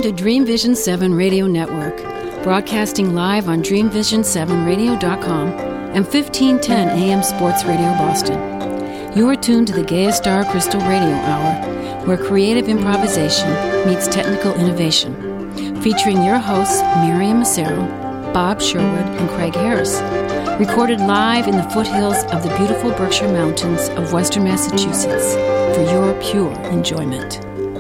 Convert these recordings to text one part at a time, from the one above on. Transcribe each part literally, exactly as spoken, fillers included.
to Dream Vision seven Radio Network, broadcasting live on dream vision seven radio dot com and fifteen ten A M Sports Radio Boston. You are tuned to the Gaia Star Crystal Radio Hour, where creative improvisation meets technical innovation, featuring your hosts Miriam Massaro, Bob Sherwood, and Craig Harris, recorded live in the foothills of the beautiful Berkshire Mountains of Western Massachusetts for your pure enjoyment.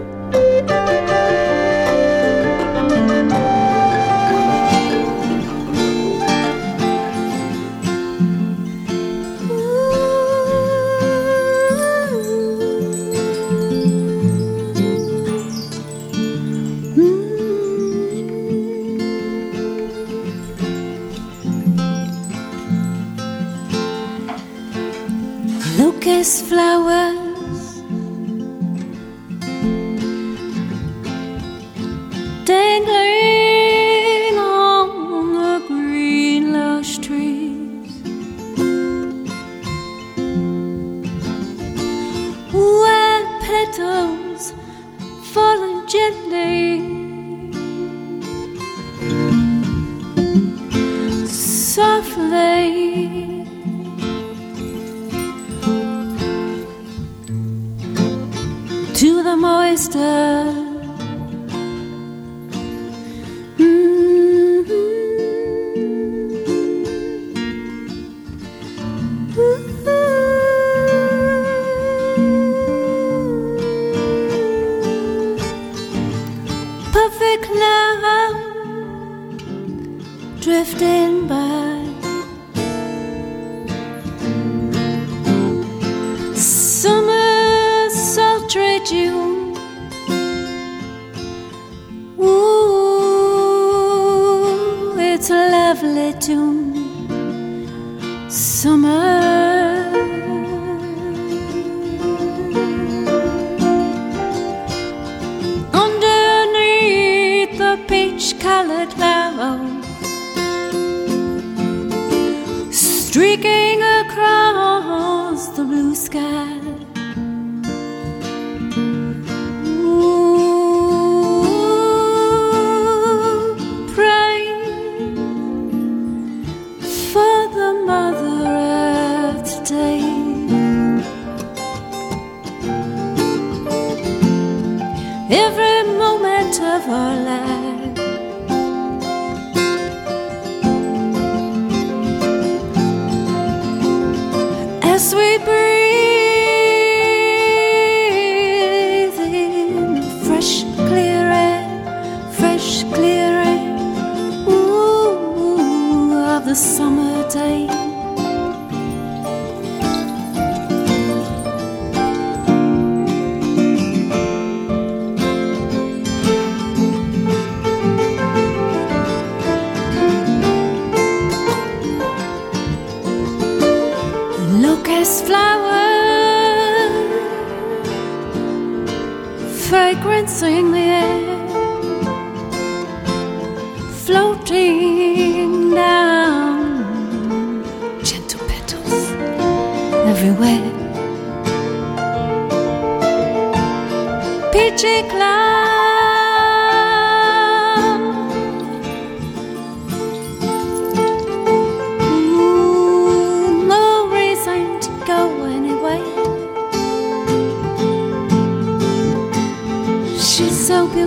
Locust flowers dangling on the green lush trees, wet petals falling gently, softly. To the moist earth. Mm-hmm. Perfect love drifting by. Summer sultry June, ooh, it's a lovely tune. Summer, underneath the peach-colored clouds, streaking across the blue sky. Every moment of our life, as we breathe in fresh, clear air, fresh, clear air, ooh, of the summer day. Flower, fragrance in the air, floating down, gentle petals everywhere, peachy cloud. So beautiful.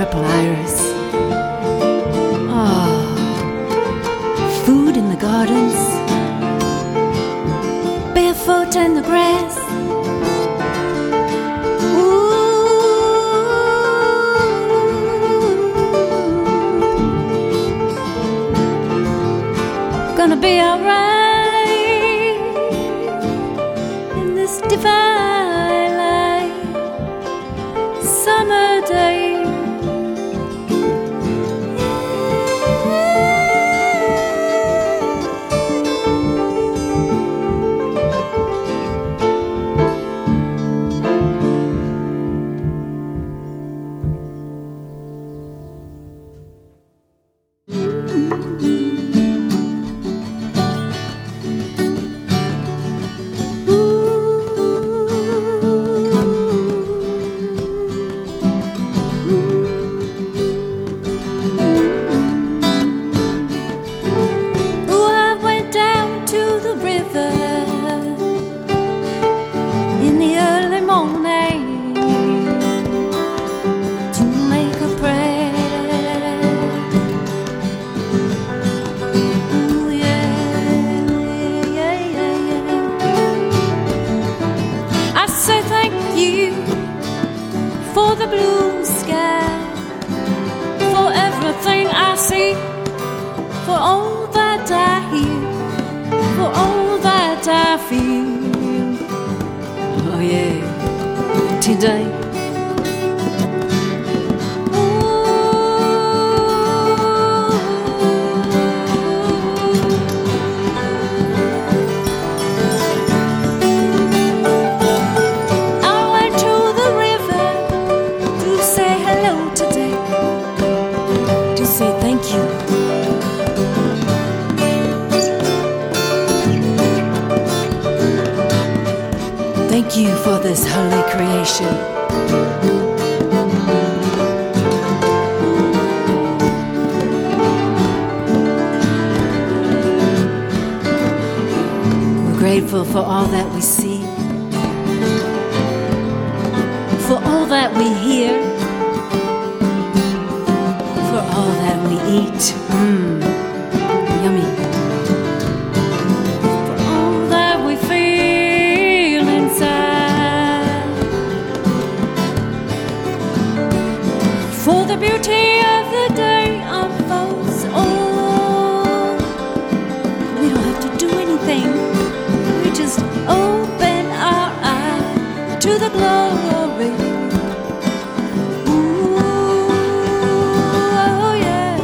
purple iris. Oh, food in the gardens, barefoot in the grass. Ooh, gonna be alright in this divine light, summer day. Thank you for this holy creation. We're grateful for all that we see, for all that we hear, for all that we eat. Mmm, yummy. For the beauty of the day unfolds. Oh, we don't have to do anything. We just open our eyes to the glory. Ooh, oh yeah.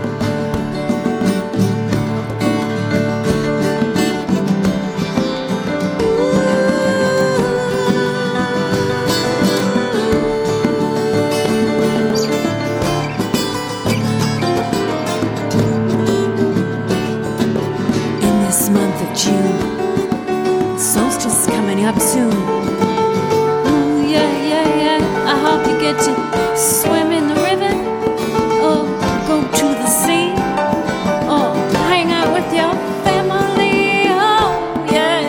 June, solstice coming up soon. Ooh, yeah, yeah, yeah. I hope you get to swim in the river, or go to the sea, or hang out with your family. Oh, yeah.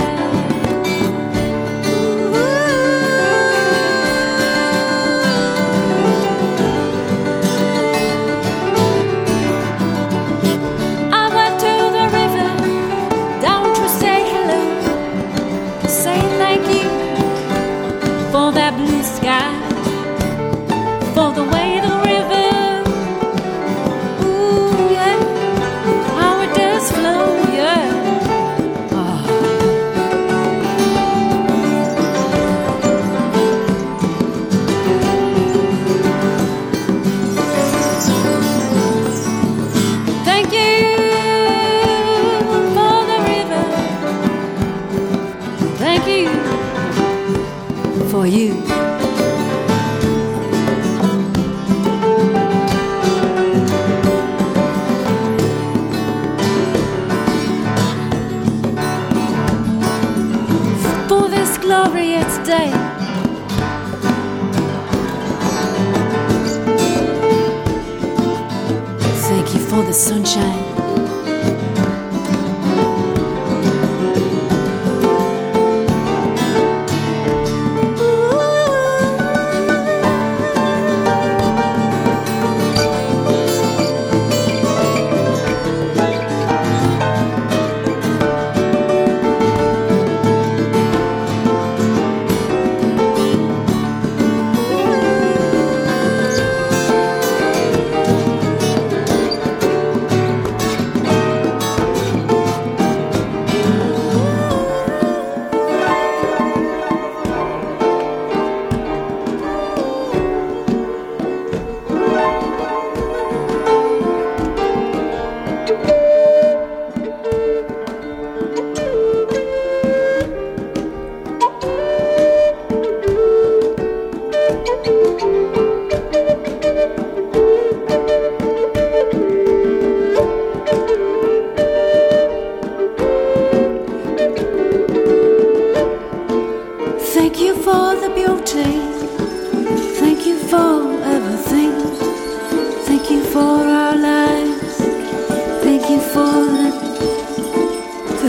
Ooh. I went to the river to say hello, say thank you for that blue sky, for the way the river, ooh yeah, how it does flow, yeah. Oh. Thank you for the river. Thank you for you. For this glorious day. Thank you for the sunshine.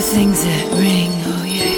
things that ring, oh yeah.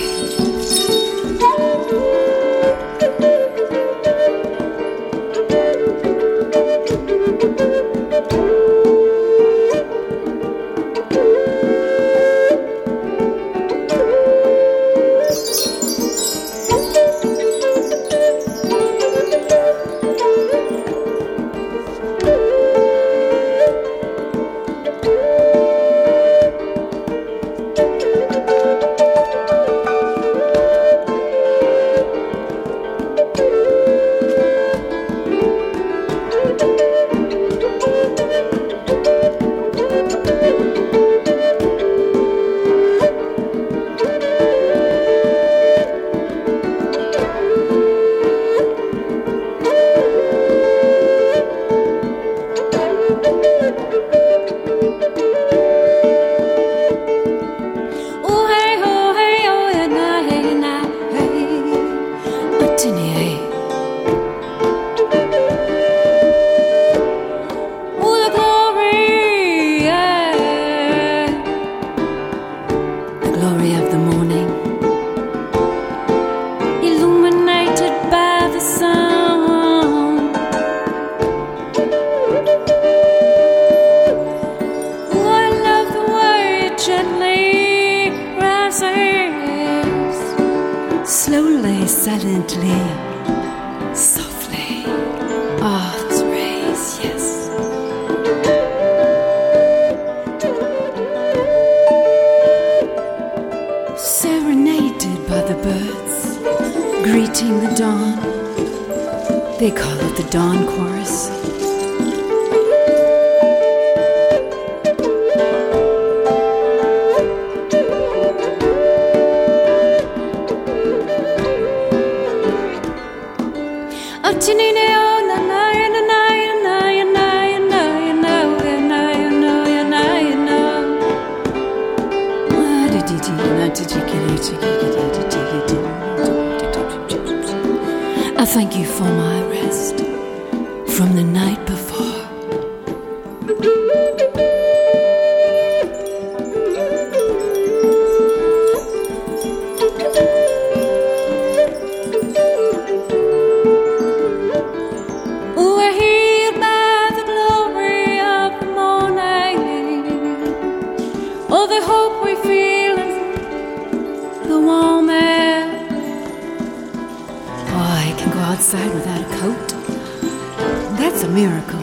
I thank you for my rest from the night before. We're healed by the glory of the morning. Oh, the hope we feel in the warm air. Oh, I can go outside without a coat. That's a miracle.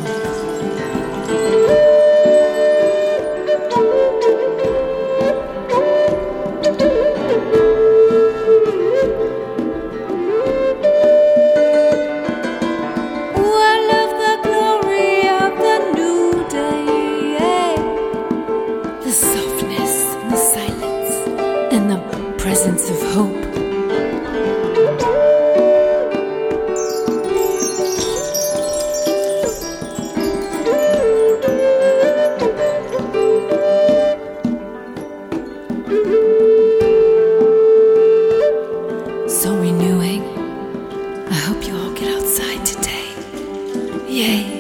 Presence of hope. So renewing. I hope you all get outside today. Yay.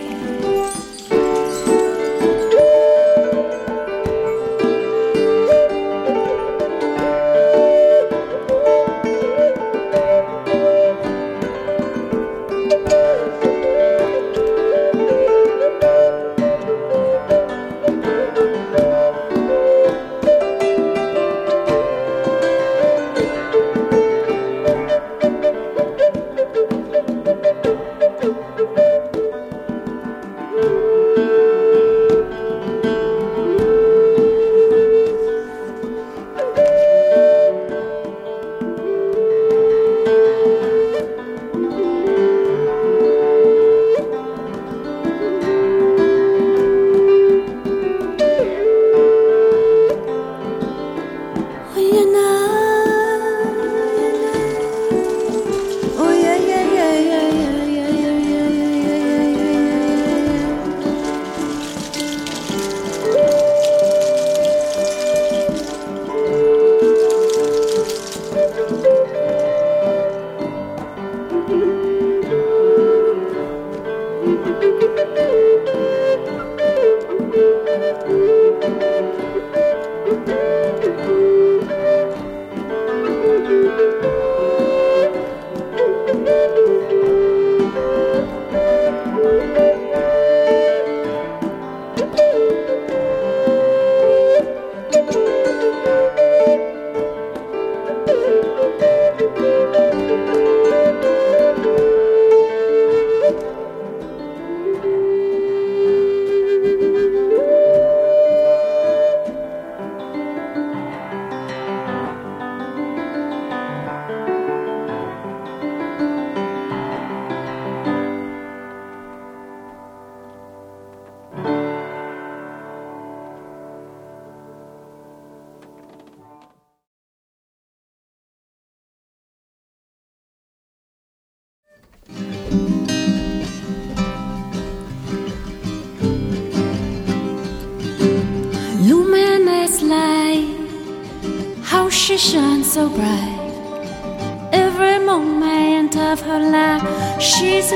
shines so bright. Every moment of her life, she's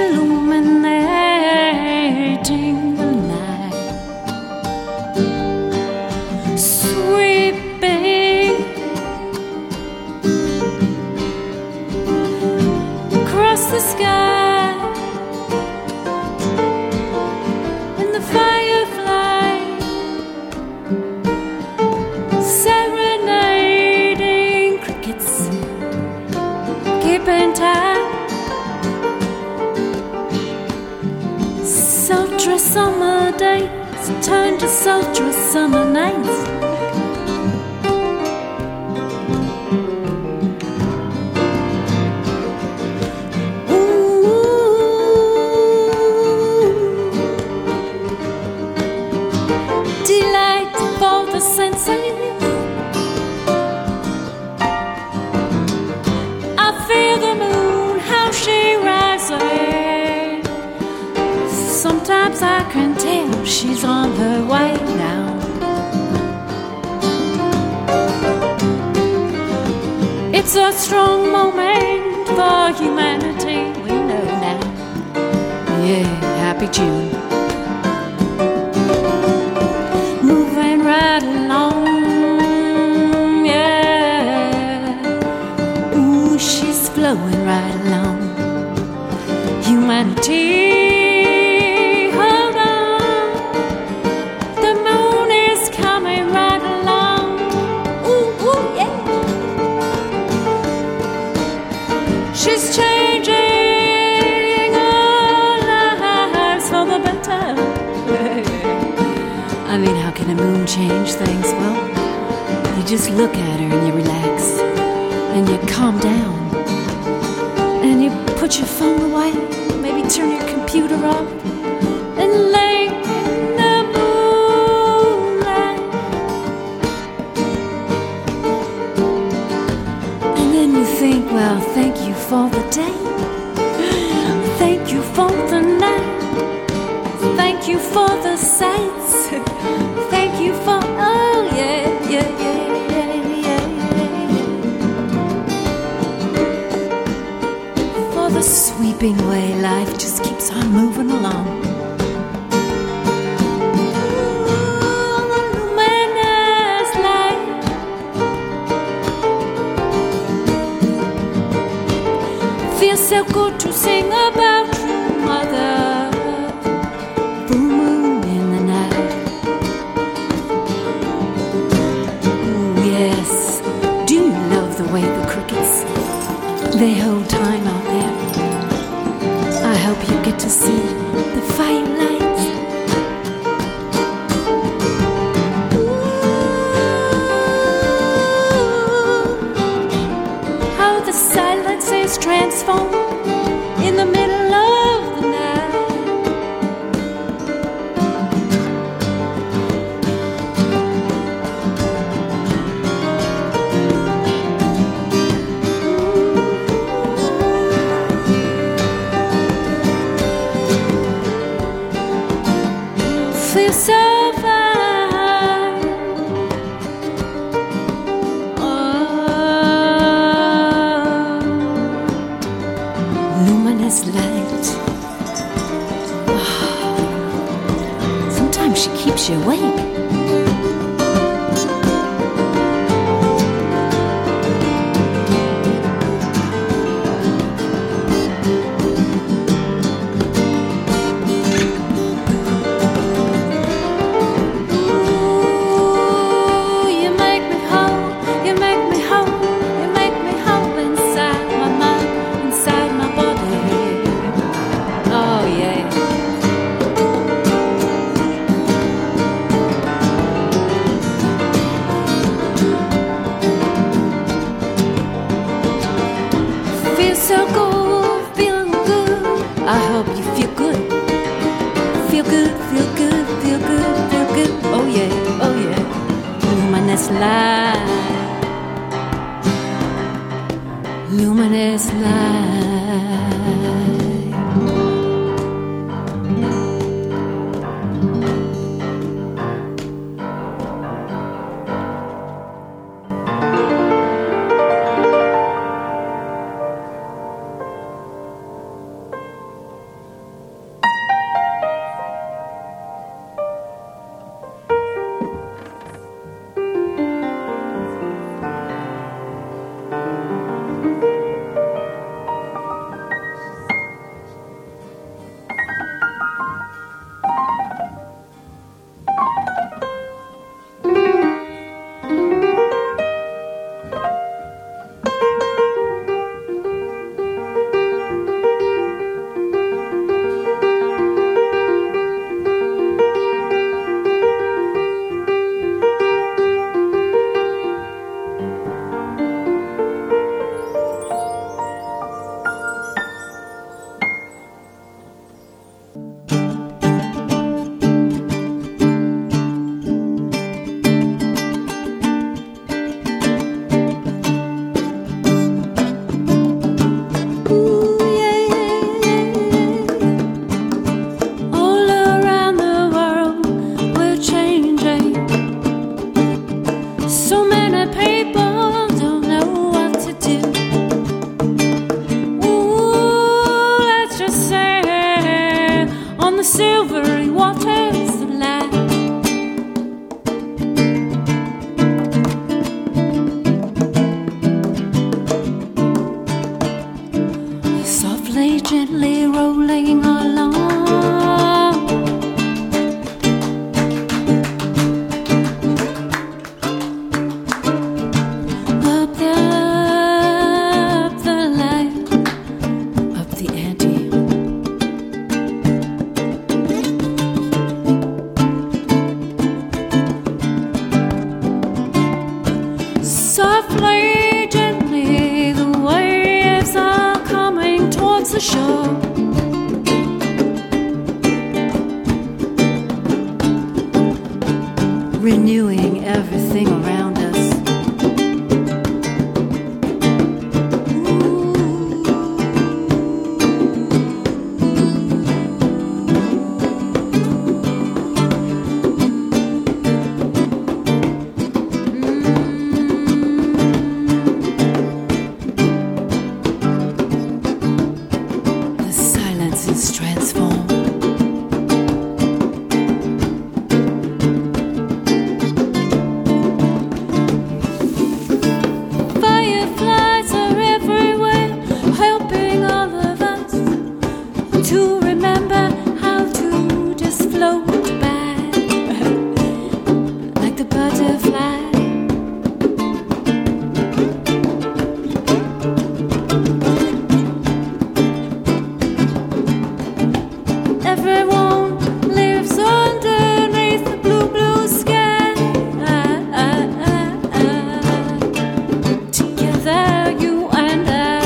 illuminating the night. Sweeping across the sky in the firefly, serenading crickets, keeping time. Sultry summer days turn to sultry summer nights. Delight for the senses. I feel the moon, how she rises. Sometimes I can tell she's on her way now. It's a strong moment for humanity, we know now. Yeah, happy June. Moving right along, yeah. Ooh, she's flowing right along. Humanity, hold on. The moon is coming right along. Ooh, ooh, yeah. She's changing our lives for the better. I mean, how can a moon change things? Well, you just look at her and you relax, and you calm down, and you put your phone away, maybe turn your computer off, and lay in the moonlight. And then you think, well, thank you for the day, thank you for the night, thank you for the sights, thank you for, oh yeah, yeah, yeah, yeah, yeah, yeah. For the sweeping way life just keeps on moving along. Ooh, the luminous light. Feels so good to sing about true mother. Full moon in the night. Ooh, yes. Do you love the way the crickets, they hold time out there? I hope you get to see the firelights. Ooh, how the silence is transformed in the middle of the night. Feel so fine. Oh, luminous light. Wow. Sometimes she keeps you awake. So good, feeling good. I hope you feel good. Feel good, feel good, feel good, feel good. Oh yeah, oh yeah. Luminous light, luminous light. waters of life. Softly, gently rolling along. Up the, up the line, up the ante. Softly, gently, the waves are coming towards the shore. Renewing everything around us. The silence is transformed. Fireflies are everywhere, helping all of us to remember how to just float by like the butterfly. Everyone lives underneath the blue, blue sky. Together, you and I.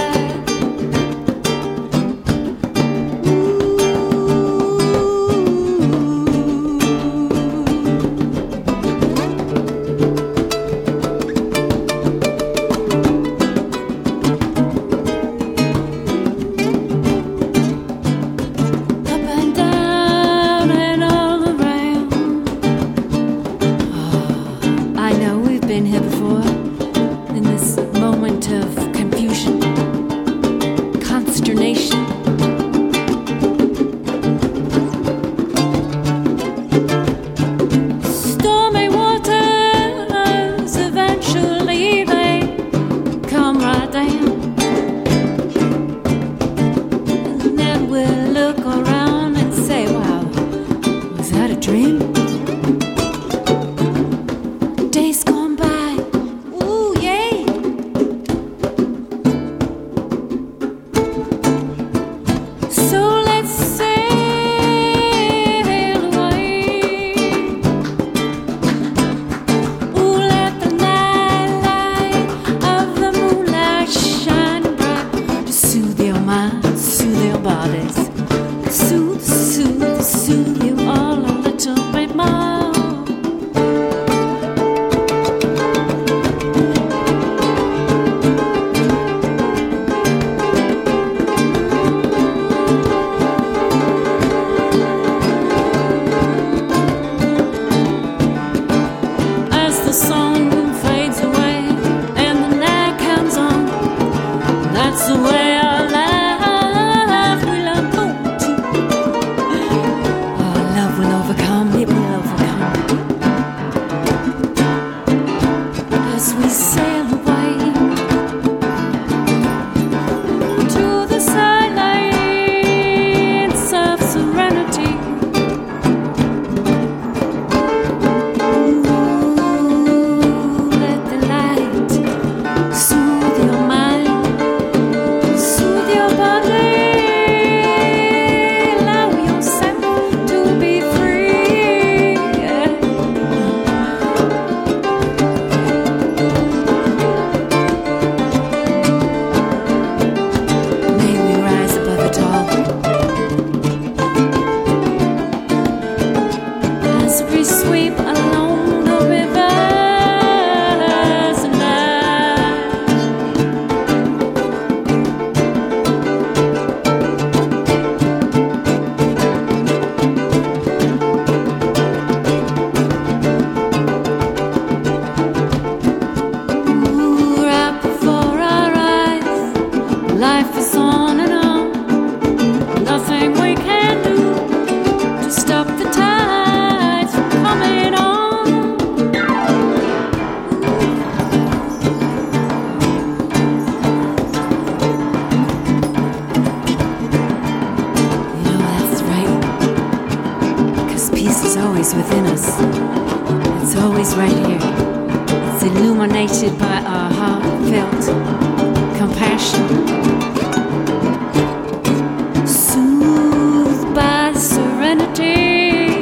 Up and down and all around. Oh, I know we've been here before in this moment of confusion, consternation. Stormy waters, eventually they come right down. And then we'll look around and say, wow, was that a dream? Days gone by, ooh, yay. So let's sail away. Ooh, let the night light of the moonlight shine bright to soothe your mind, soothe your bodies, soothe, soothe, soothe you all a little bit more. As the sun fades away and the night comes on, that's the way our life will unfold to. Our love will overcome, it will overcome. As we sail away to the silence of serenity. Ooh, let the light soothe your mind, soothe your body, allow yourself to be free. Yeah. May we rise above it all as we sweep along the rivers of life. Ooh, right before our eyes, life is on and on. Nothing we can do to stop the time. peace is always within us. It's always right here. It's illuminated by our heartfelt compassion, soothed by serenity.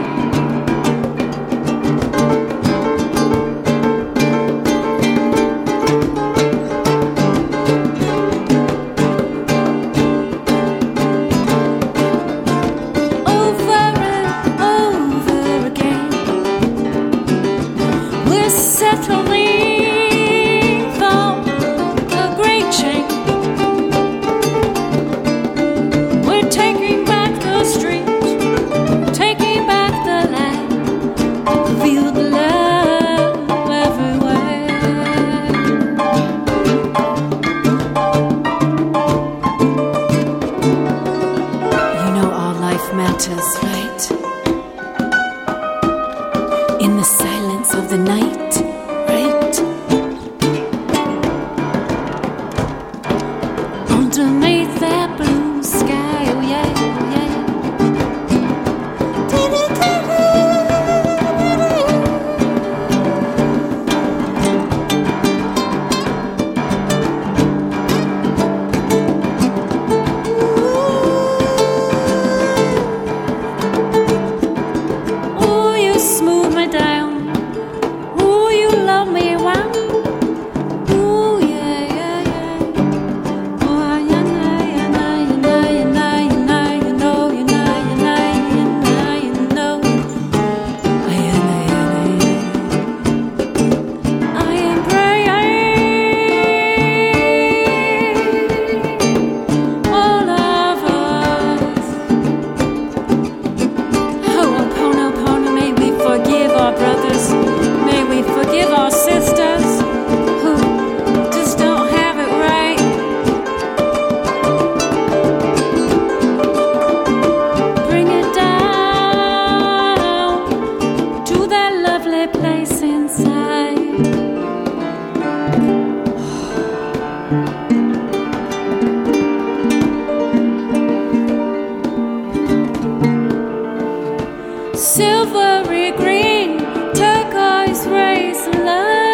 Silvery green, turquoise rays of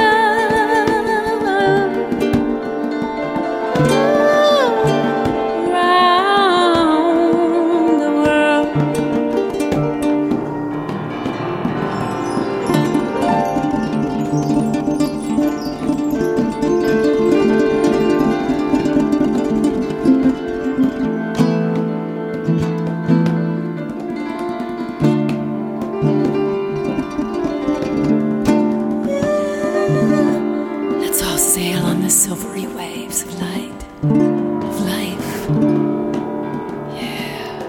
love around the world. Silvery waves of light, of life. Yeah.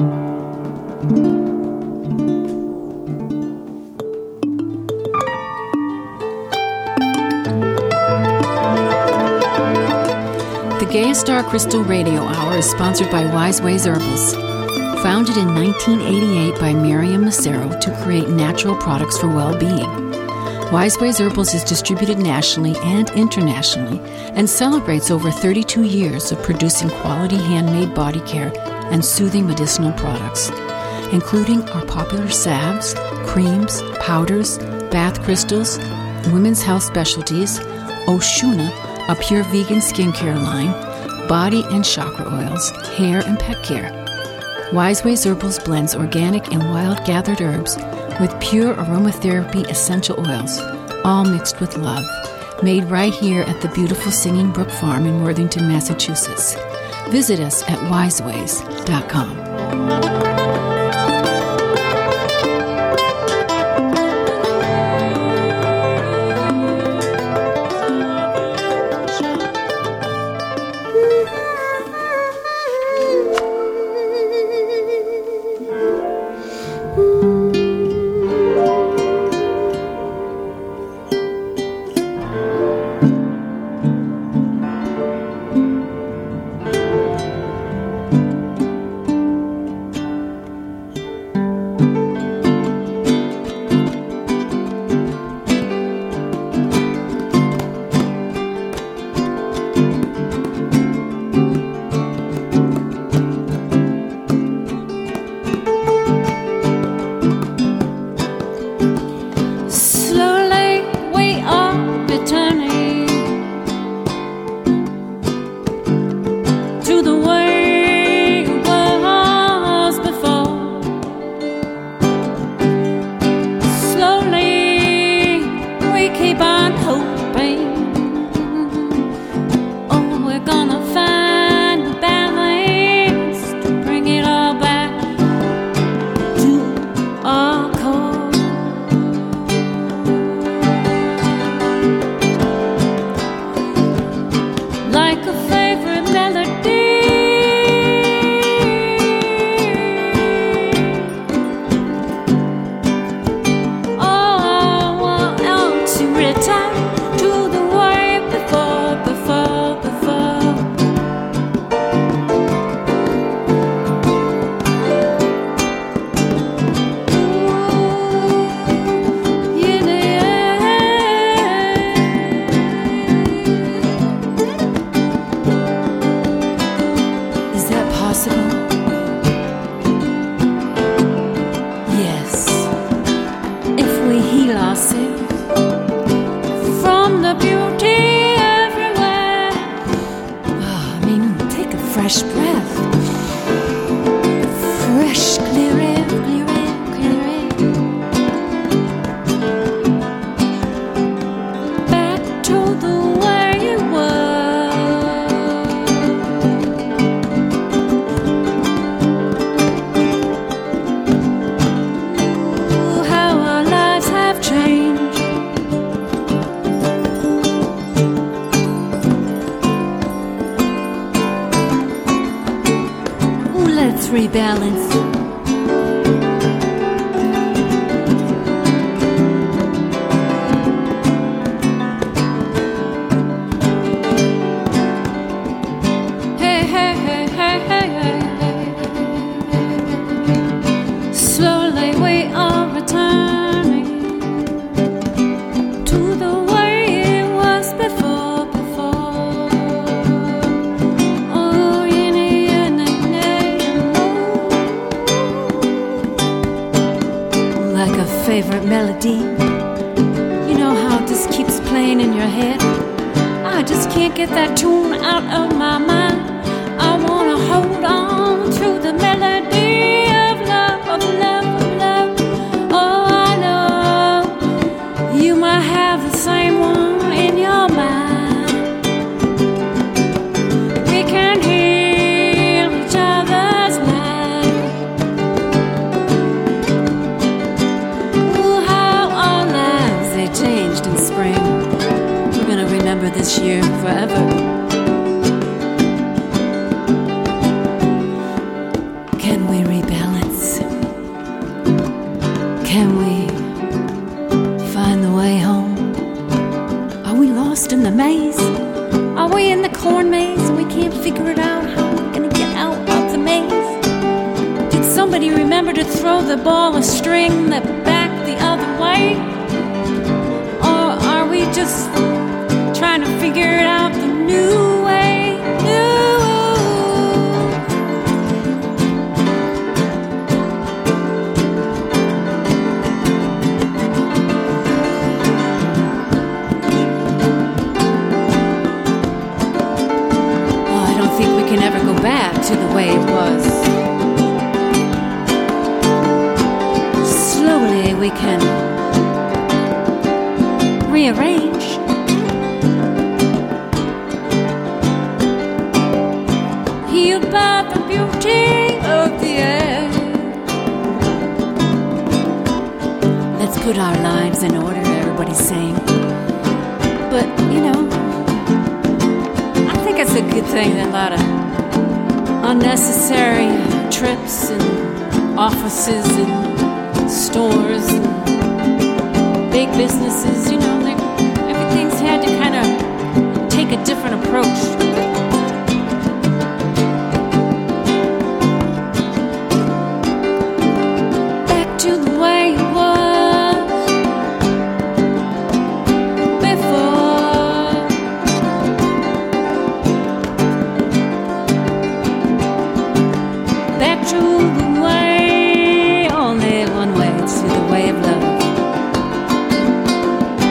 The Gaia Star Crystal Radio Hour is sponsored by Wise Ways Herbals. Founded in nineteen eighty-eight by Miriam Massaro to create natural products for well-being. Wise Ways Herbals is distributed nationally and internationally and celebrates over thirty-two years of producing quality handmade body care and soothing medicinal products, including our popular salves, creams, powders, bath crystals, women's health specialties, Oshuna, a pure vegan skincare line, body and chakra oils, hair and pet care. Wise Ways Herbals blends organic and wild-gathered herbs with pure aromatherapy essential oils, all mixed with love, made right here at the beautiful Singing Brook Farm in Worthington, Massachusetts. Visit us at wise ways dot com. rebalance. Hey, hey, hey, hey, hey, hey. Slowly we are returning to the way it was before, before. Oh, yeah, yeah, yeah, yeah. Like a favorite melody, you know how it just keeps playing in your head. I just can't get that tune out of my mind. I wanna hold on to the melody of love, of love, of love. Oh, I know you might have the same one in your mind. We can heal each other's life. Ooh, how our lives, they changed in spring. We're gonna remember this year forever. Can we rebalance? Can we find the way home? Are we lost in the maze? Are we in the corn maze and we can't figure it out? How are we gonna get out of the maze? Did somebody remember to throw the ball of string that back the other way? Or are we just trying to figure it out the new way? New. Oh, I don't think we can ever go back to the way it was. Slowly we can rearrange. Healed by the beauty of the air. Let's put our lives in order, everybody's saying. But, you know, I think it's a good thing that a lot of unnecessary trips and offices and stores and big businesses, you know, they- everything's had to kind of take a different approach. Back to the way it was before. Back to the way, only one way, to the way of love.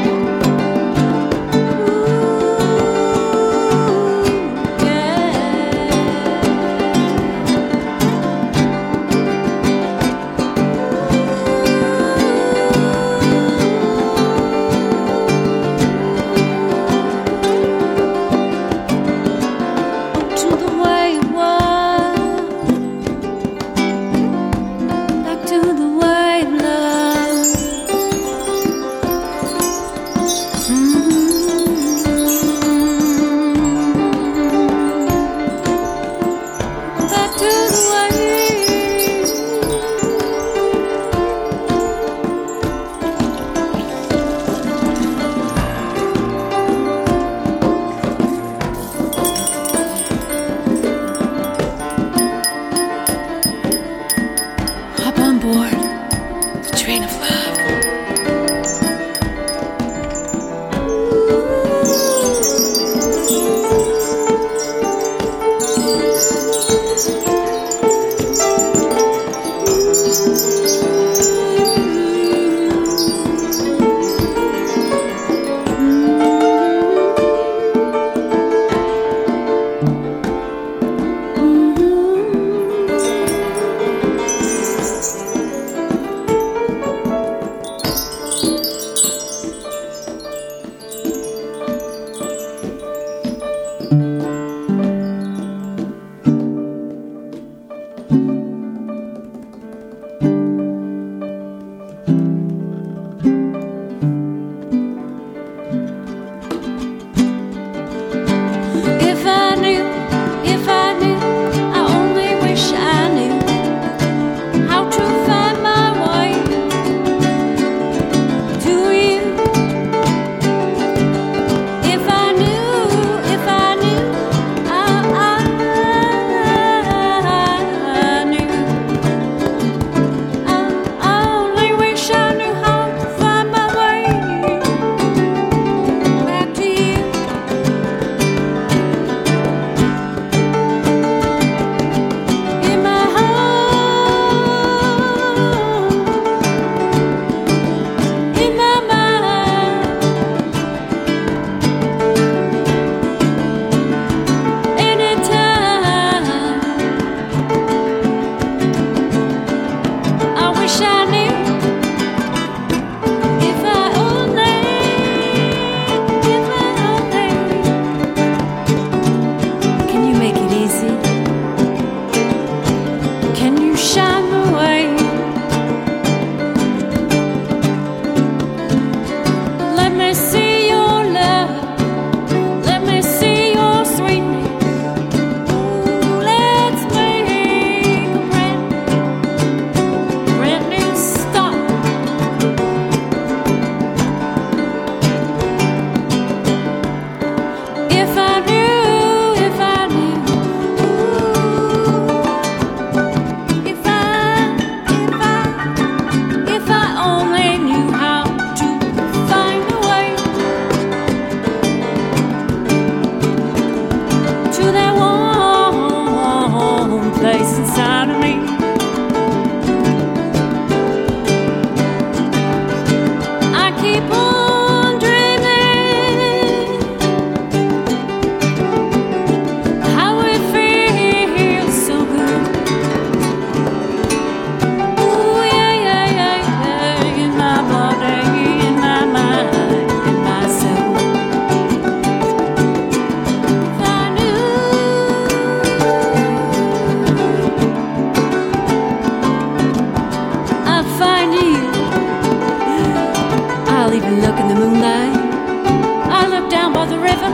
even look in the moonlight. I look down by the river.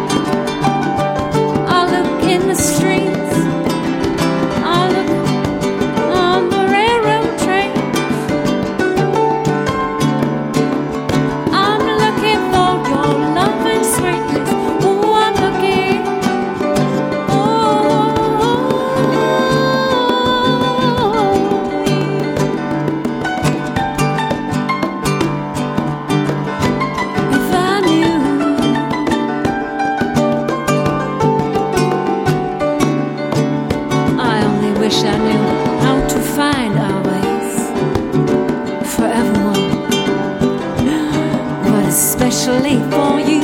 I look in the streets. I look on the railroad train. I'm looking for your love and sweetness. Oh, I'm looking. I knew how to find our ways forevermore, but especially for you.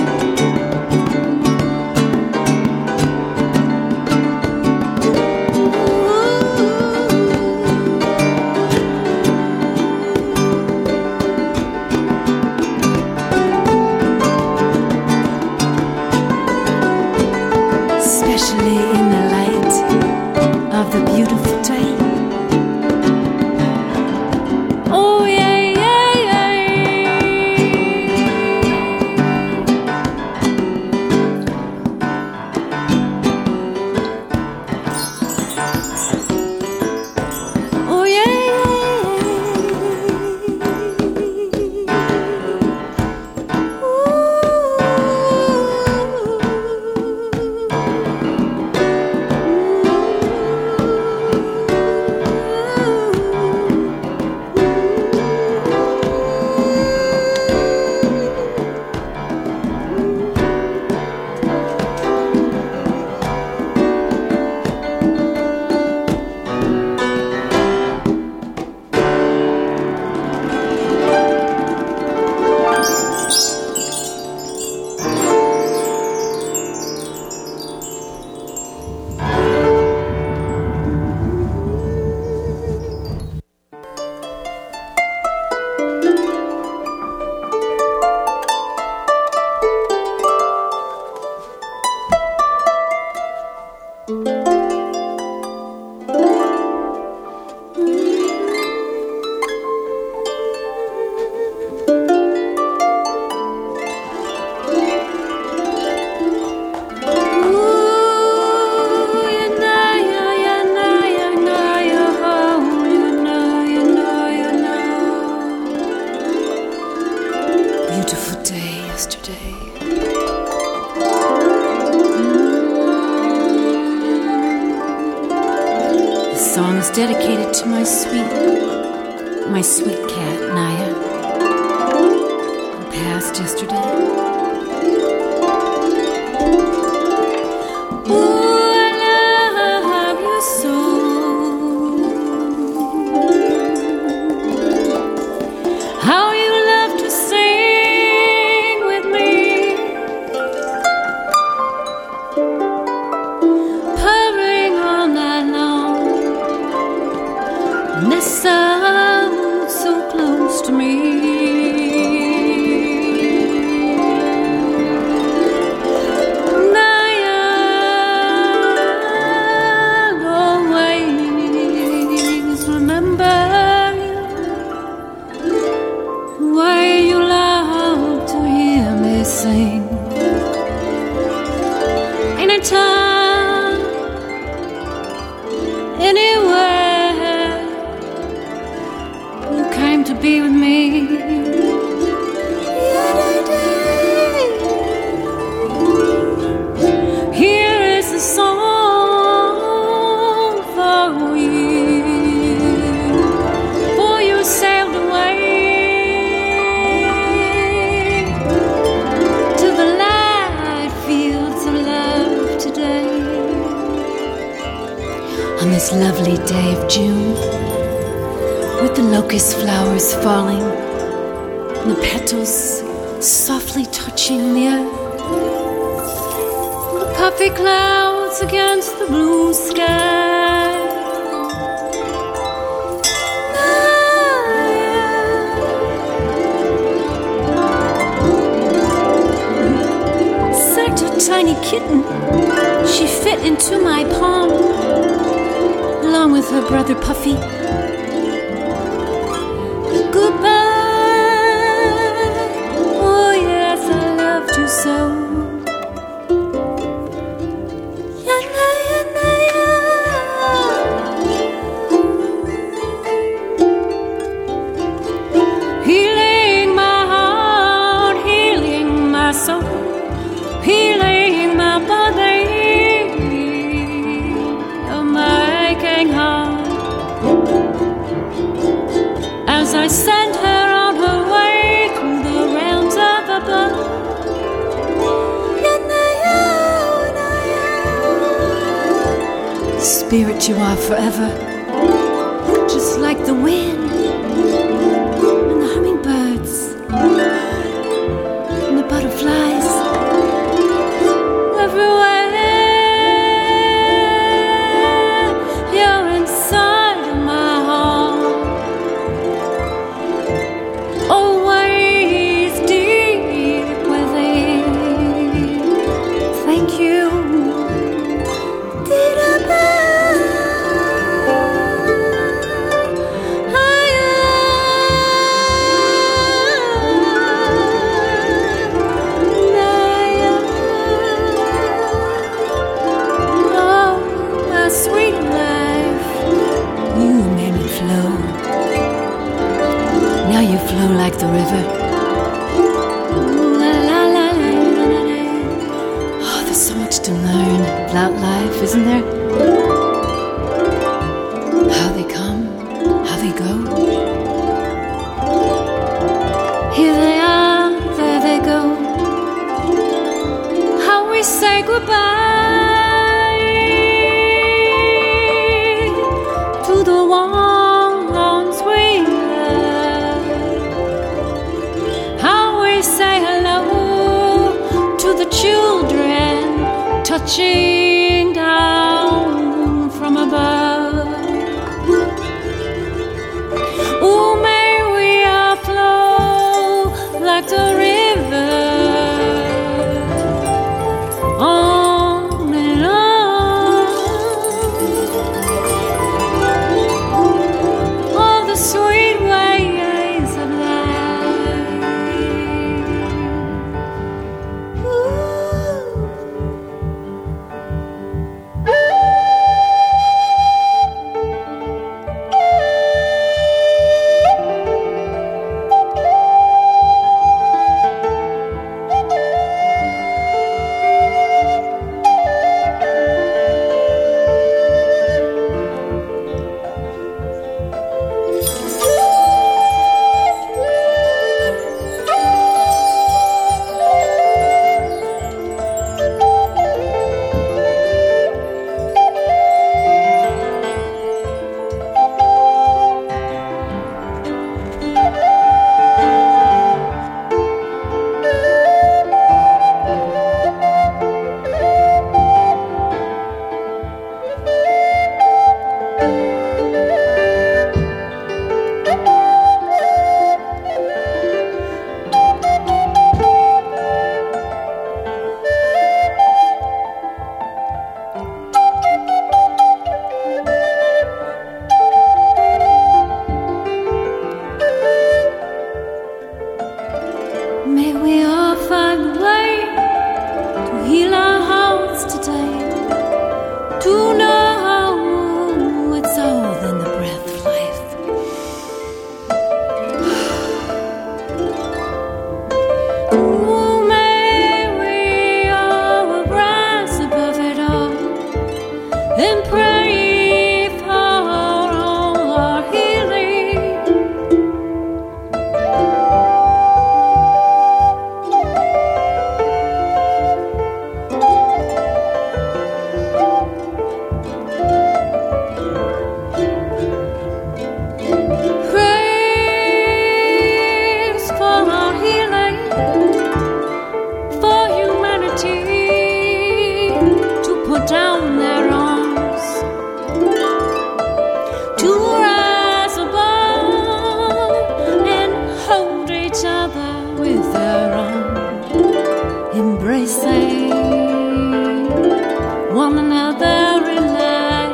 Especially in the light of the beautiful day. Oh yeah, yeah, yeah. Oh yeah, Beautiful day yesterday. The song is dedicated to my sweet, my sweet cat, Naya, who passed yesterday. Ooh, I love you so. How you love to sing with me, purring all night long, and this sound so close to me. Naya, always remember way you love to hear me sing. Anytime, anywhere, you came to be with me. Here is a song for you, for you sailed away on this lovely day of June, with the locust flowers falling and the petals softly touching the earth, the puffy clouds against the blue sky. Such a tiny kitten, she fit into my palm, along with her brother Puffy. Goodbye, oh I send her on her way through the realms of above. Spirit, you are forever, just like the wind and the hummingbirds and the butterflies everywhere. You're inside of my heart, always deep within. Thank you. Flow like the river. La, la, la, la, la, la. Oh, there's so much to learn about life, isn't there? How they come, how they go. Here they are, there they go. How we say goodbye to the ones we say hello to the children touching down from above. Oh, may we all flow like the river, on and on. All the sweet ways of life. May we all find a way to heal our hearts today, to know it's all in the breath of life. Oh, may we all rise above it all and pray for all our healing. Down their arms to rise above and hold each other with their arms, embracing one another in life.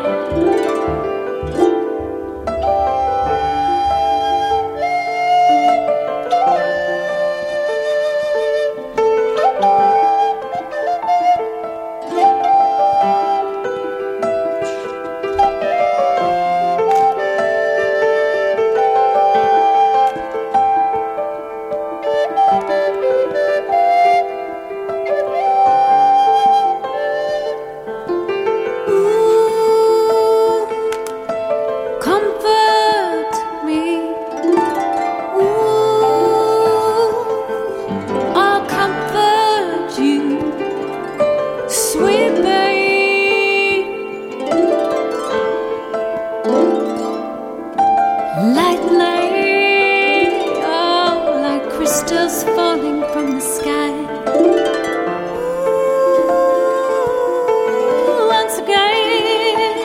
crystals falling from the sky. Once again,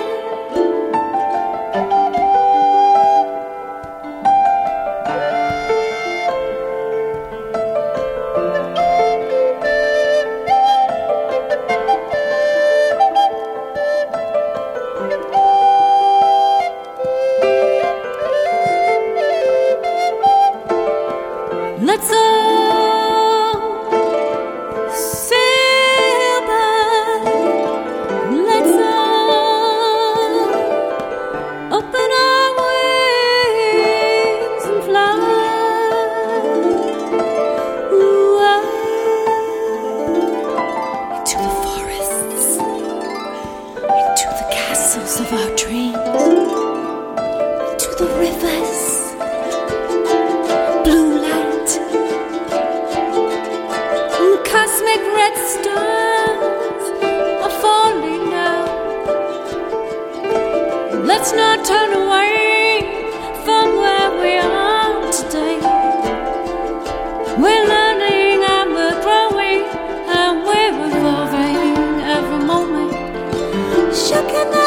let's all sail by. Let's all open our wings and fly. Ooh, ah, into the forests, into the castles of our dreams, into the rivers. Cosmic red stars are falling now. Let's not turn away from where we are today. We're learning and we're growing and we're evolving every moment. Shaking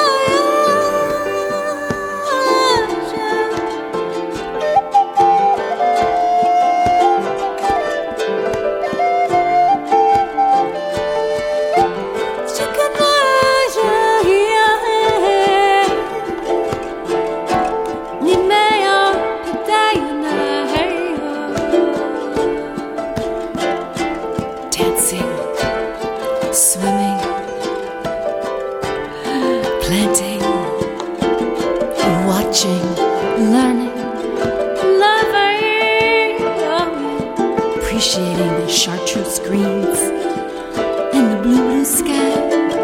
swimming, planting, watching, learning, loving, appreciating the chartreuse greens and the blue, blue sky.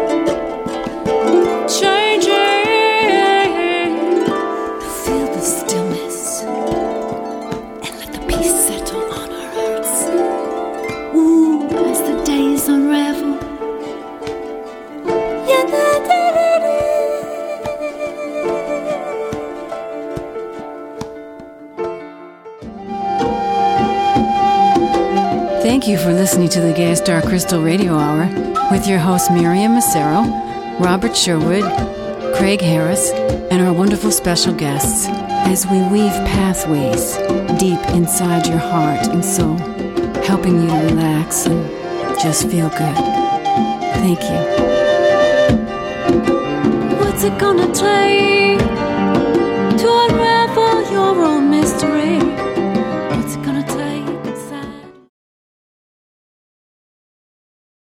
Changing, feel the stillness and let the peace settle on our hearts. Ooh, as the days unravel. Thank you for listening to the Gay Star Crystal Radio Hour with your hosts Miriam Massaro, Robert Sherwood, Craig Harris, and our wonderful special guests as we weave pathways deep inside your heart and soul, helping you to relax and just feel good. Thank you. What's it gonna take?